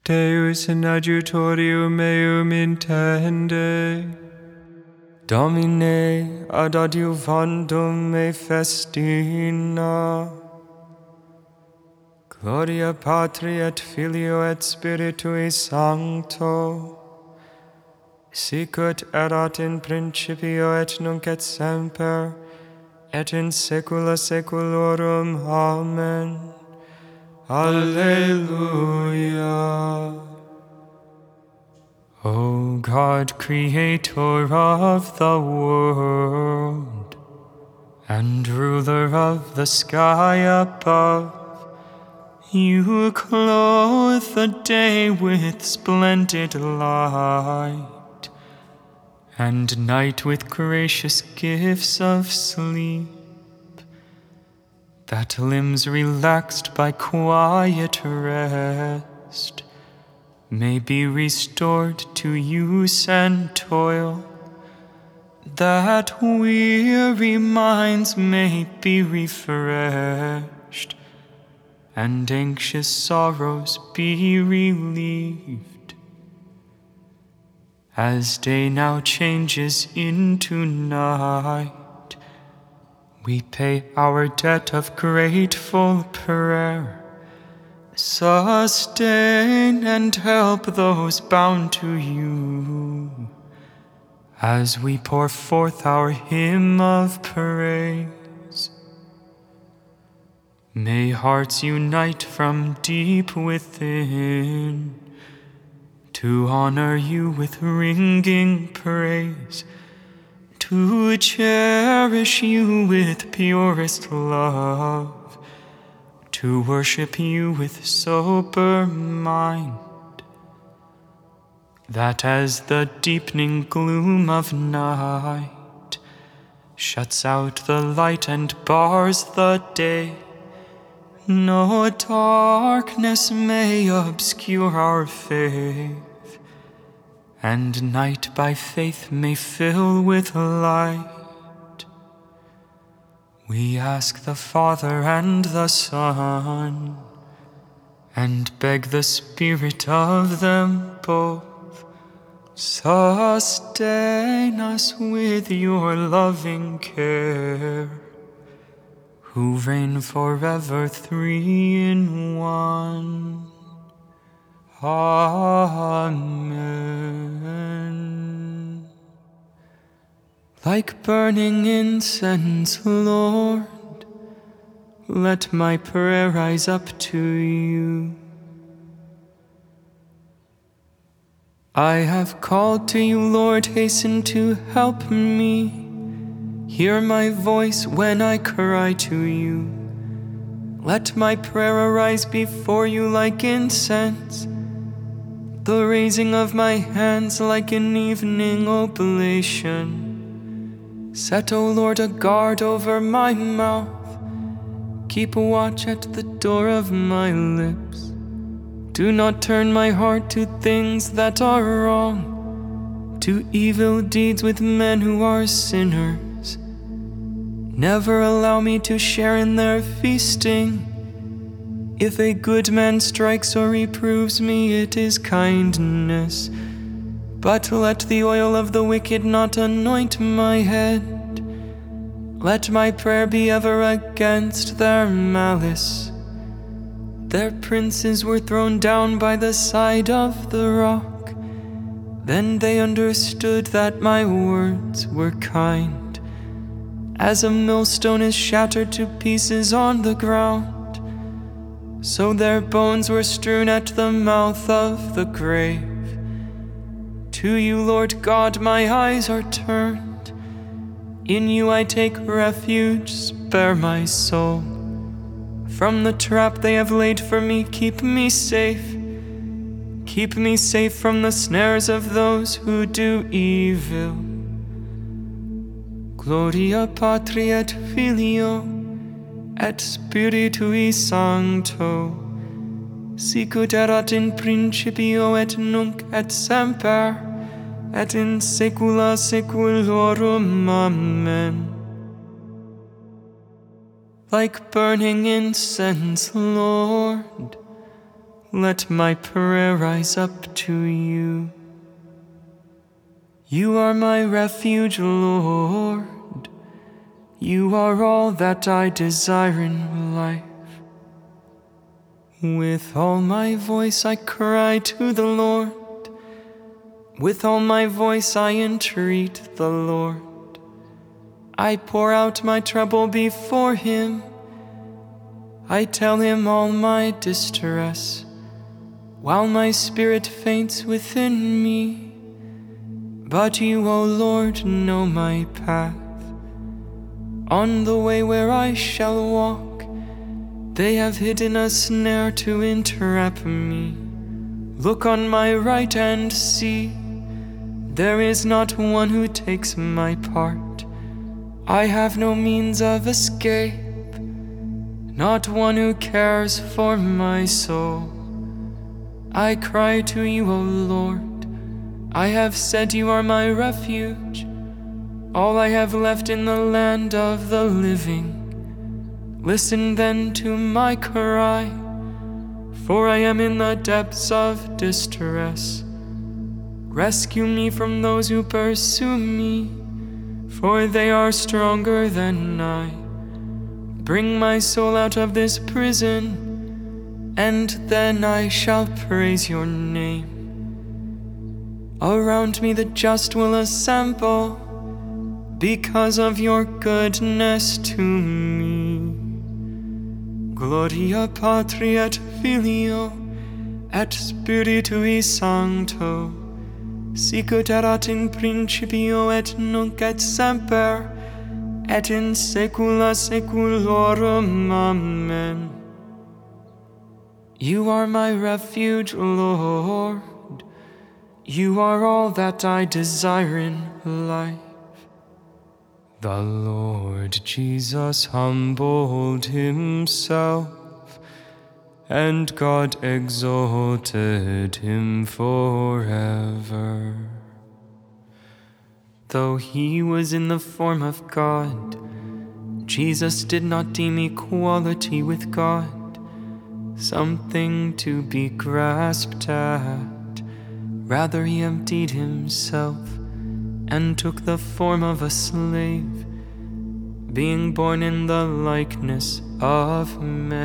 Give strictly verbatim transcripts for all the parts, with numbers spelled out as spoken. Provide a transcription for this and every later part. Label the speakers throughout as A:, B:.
A: Deus in adjutorium meum intende. Domine ad adjuvandum me festina. Gloria Patri et Filio et Spiritui Sancto. Sic ut erat in principio et nunc et semper, et in saecula saeculorum. Amen. Alleluia. O God, creator of the world, and ruler of the sky above, you clothe the day with splendid light, and night with gracious gifts of sleep, that limbs relaxed by quiet rest may be restored to use and toil, that weary minds may be refreshed, and anxious sorrows be relieved. As day now changes into night, we pay our debt of grateful prayer. Sustain and help those bound to you, as we pour forth our hymn of praise. May hearts unite from deep within to honor you with ringing praise, to cherish you with purest love, to worship you with sober mind, that as the deepening gloom of night shuts out the light and bars the day, no darkness may obscure our faith, and night by faith may fill with light. We ask the Father and the Son, and beg the Spirit of them both, sustain us with your loving care, who reign forever three in one. Amen. Like burning incense, Lord, let my prayer rise up to you. I have called to you, Lord, hasten to help me. Hear my voice when I cry to you. Let my prayer arise before you like incense, the raising of my hands like an evening oblation. Set, O Lord, a guard over my mouth. Keep watch at the door of my lips. Do not turn my heart to things that are wrong, to evil deeds with men who are sinners. Never allow me to share in their feasting. If a good man strikes or reproves me, it is kindness. But let the oil of the wicked not anoint my head. Let my prayer be ever against their malice. Their princes were thrown down by the side of the rock. Then they understood that my words were kind. As a millstone is shattered to pieces on the ground, so their bones were strewn at the mouth of the grave. To you, Lord God, my eyes are turned. In you I take refuge, spare my soul. From the trap they have laid for me, keep me safe. Keep me safe from the snares of those who do evil. Gloria Patri et Filio et Spiritui Sancto, sic ut erat in principio et nunc et semper, et in saecula saeculorum. Amen. Like burning incense, Lord, let my prayer rise up to you. You are my refuge, Lord. You are all that I desire in life. With all my voice I cry to the Lord. With all my voice I entreat the Lord. I pour out my trouble before him. I tell him all my distress, while my spirit faints within me. But you, O Lord, know my path. On the way where I shall walk, they have hidden a snare to entrap me. Look on my right and see, there is not one who takes my part. I have no means of escape, not one who cares for my soul. I cry to you, O Lord. I have said you are my refuge, all I have left in the land of the living. Listen then to my cry, for I am in the depths of distress. Rescue me from those who pursue me, for they are stronger than I. Bring my soul out of this prison, and then I shall praise your name. Around me the just will assemble, because of your goodness to me. Gloria Patri et Filio et Spiritui Sancto, sicut erat in principio et nunc et semper, et in saecula saeculorum. Amen. You are my refuge, Lord. You are all that I desire in life. The Lord Jesus humbled himself, and God exalted him forever. Though he was in the form of God, Jesus did not deem equality with God something to be grasped at. Rather, he emptied himself and took the form of a slave, being born in the likeness of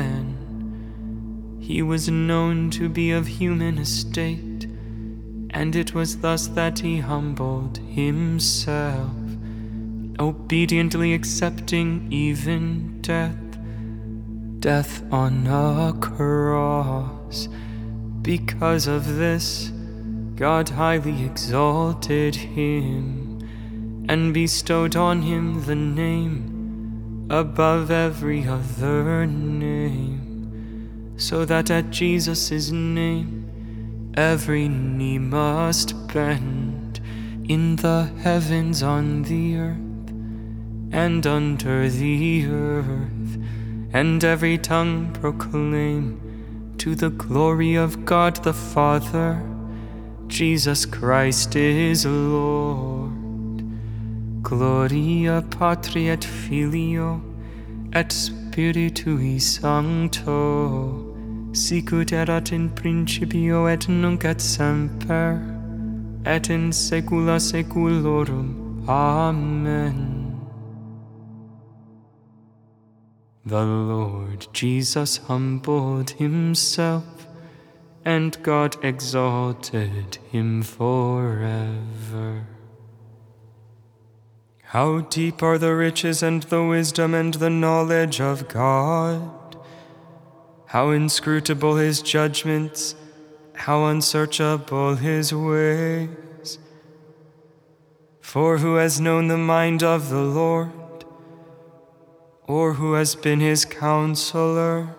A: men. He was known to be of human estate, and it was thus that he humbled himself, obediently accepting even death, death on a cross. Because of this, God highly exalted him and bestowed on him the name above every other name, so that at Jesus' name every knee must bend, in the heavens, on the earth, and under the earth, and every tongue proclaim to the glory of God the Father, Jesus Christ is Lord. Gloria Patri et Filio et Spiritui Sancto, sicut erat in principio et nunc et semper, et in saecula saeculorum. Amen. The Lord Jesus humbled himself, and God exalted him forever. How deep are the riches and the wisdom and the knowledge of God! How inscrutable his judgments, how unsearchable his ways! For who has known the mind of the Lord, or who has been his counselor?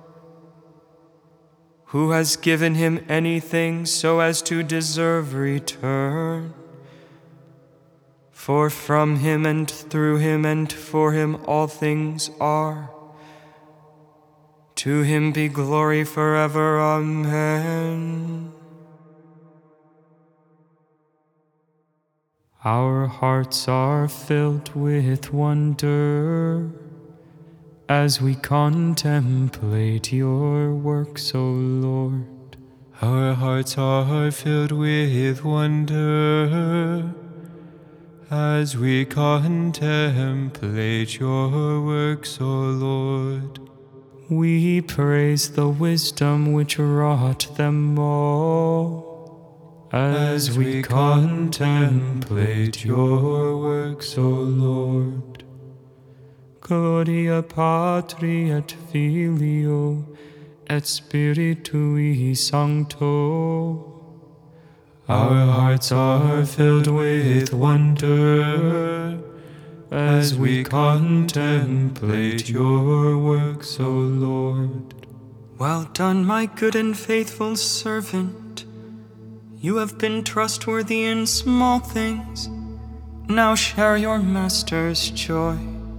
A: Who has given him anything so as to deserve return? For from him and through him and for him all things are. To him be glory forever. Amen. Our hearts are filled with wonder as we contemplate your works, O Lord.
B: hearts are filled with wonder as we contemplate your works, O Lord.
A: We praise the wisdom which wrought them all, as we contemplate your works, O Lord. Gloria Patri et Filio et Spiritui Sancto. Our hearts are filled with wonder as we contemplate your works, O Lord. Well done, my good and faithful servant. You have been trustworthy in small things. Now share your master's joy.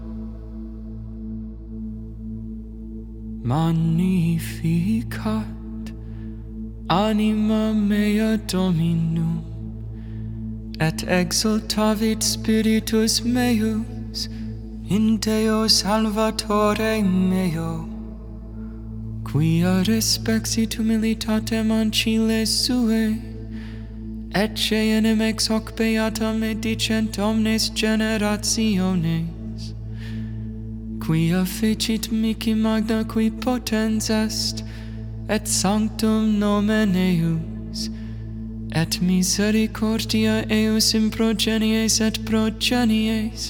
A: Magnificat anima mea Dominum, et exultavit spiritus meus in Deo Salvatore meo, quia respexit humilitatem ancile suae, et enim ex hoc beatam edicent omnes generationes, quia fecit mihi magna qui potens est, et sanctum nomen eius, et misericordia eius in progenies et progenies,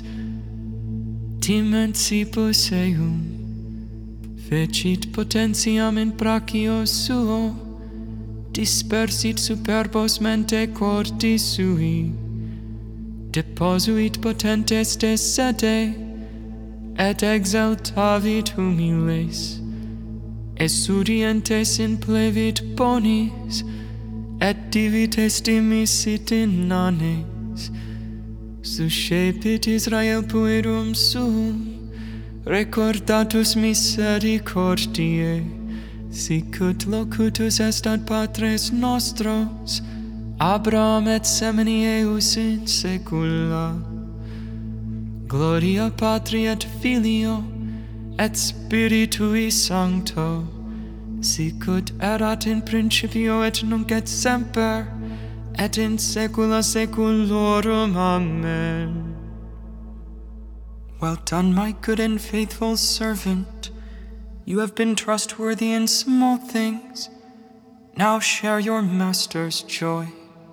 A: dimensibus eum, fecit potentiam in brachio suo, dispersit superbos mente cordis sui, deposuit potentes de sede, et exaltavit humiles, esudientes in plevit bonis, et divites dimisit in nanes, suscepit Israel puerum suum, recordatus misericordiae, sicut locutus est ad patres nostros, Abraham et semini eius in saecula. Gloria Patri et Filio et Spiritui Sancto, sicut erat in principio et nunc et semper, et in saecula saeculorum. Amen. Well done, my good and faithful servant. You have been trustworthy in small things. Now share your master's joy.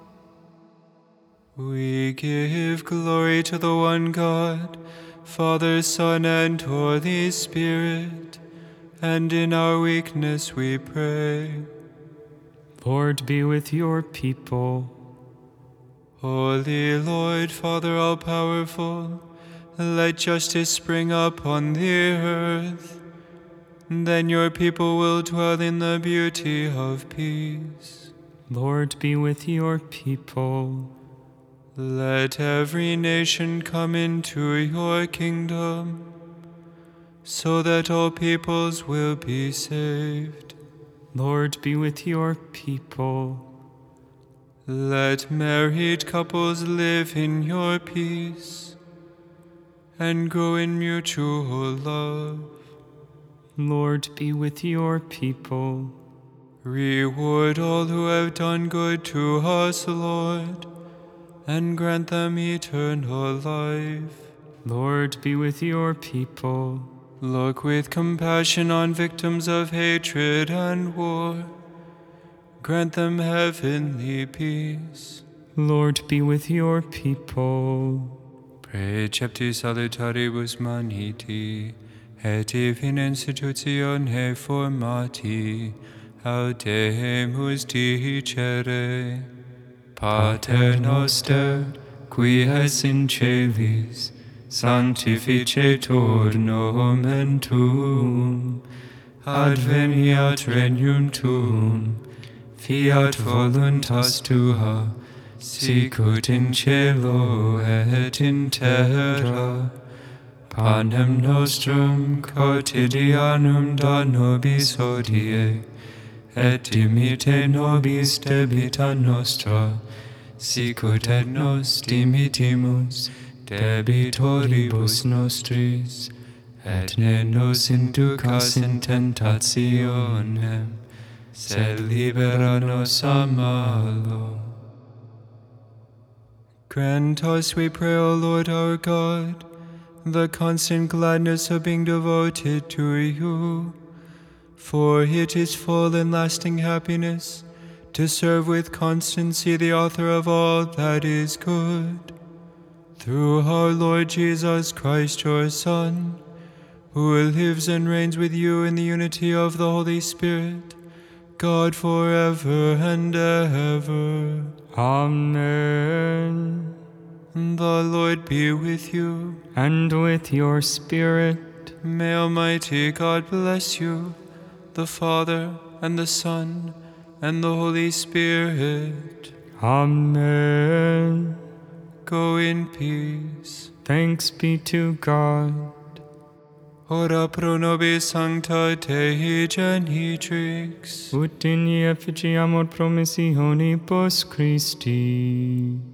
B: We give glory to the one God, Father, Son, and Holy Spirit, and in our weakness we pray.
A: Lord, be with your people.
B: Holy Lord, Father all-powerful, let justice spring up on the earth. Then your people will dwell in the beauty of peace.
A: Lord, be with your people.
B: Let every nation come into your kingdom, so that all peoples will be saved.
A: Lord, be with your people.
B: Let married couples live in your peace and grow in mutual love.
A: Lord, be with your people.
B: Reward all who have done good to us, Lord, and grant them eternal life.
A: Lord, be with your people.
B: Look with compassion on victims of hatred and war. Grant them heavenly peace.
A: Lord, be with your people.
B: Precepti salutaribus maniti, et in institutione formati, audemus dicere. Pater noster, qui es in celis, sanctificetur nomen tuum, adveniat regnum tuum, fiat voluntas tua, sicut in cielo et in terra. Panem nostrum quotidianum da nobis hodie, et dimite nobis debita nostra, sicut et nos dimitimus debitoribus nostris, et ne nos inducas in tentationem, sed libera nos a malo. Grant us, we pray, O Lord our God, the constant gladness of being devoted to you, for it is full and lasting happiness to serve with constancy the author of all that is good. Through our Lord Jesus Christ, your Son, who lives and reigns with you in the unity of the Holy Spirit, God forever and ever.
A: Amen.
B: The Lord be with you.
A: And with your spirit.
B: May Almighty God bless you, the Father, and the Son, and the Holy Spirit.
A: Amen.
B: Go in peace.
A: Thanks be to God.
B: Ora pro nobis sancta Dei genitrix.
A: Ut in effigy amor promissionibus Christi.